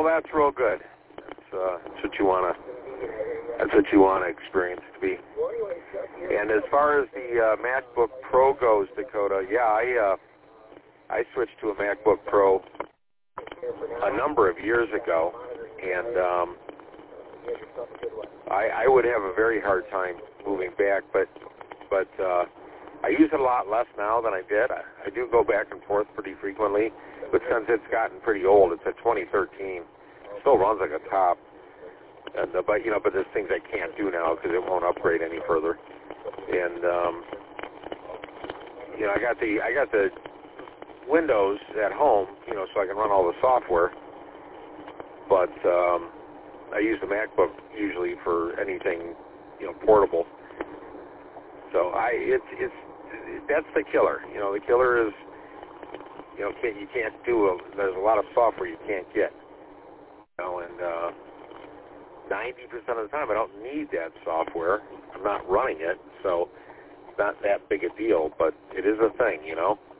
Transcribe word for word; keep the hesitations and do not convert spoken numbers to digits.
that's real good. That's, uh, that's what you want to. That's what you want to experience to be. And as far as the uh, MacBook Pro goes, Dakota, yeah, I uh, I switched to a MacBook Pro a number of years ago, and um, I, I would have a very hard time moving back, but but uh, I use it a lot less now than I did. I, I do go back and forth pretty frequently, but since it's gotten pretty old, it's a twenty thirteen, still runs like a top. And, uh, but you know, but there's things I can't do now because it won't upgrade any further. And um, you know, I got the I got the Windows at home, you know, so I can run all the software. But um, I use the MacBook usually for anything, you know, portable. So I it's it's that's the killer. You know, the killer is you know can't, you can't do a, there's a lot of software you can't get. You know, and uh, ninety percent of the time I don't need that software. I'm not running it, so it's not that big a deal, but it is a thing, you know.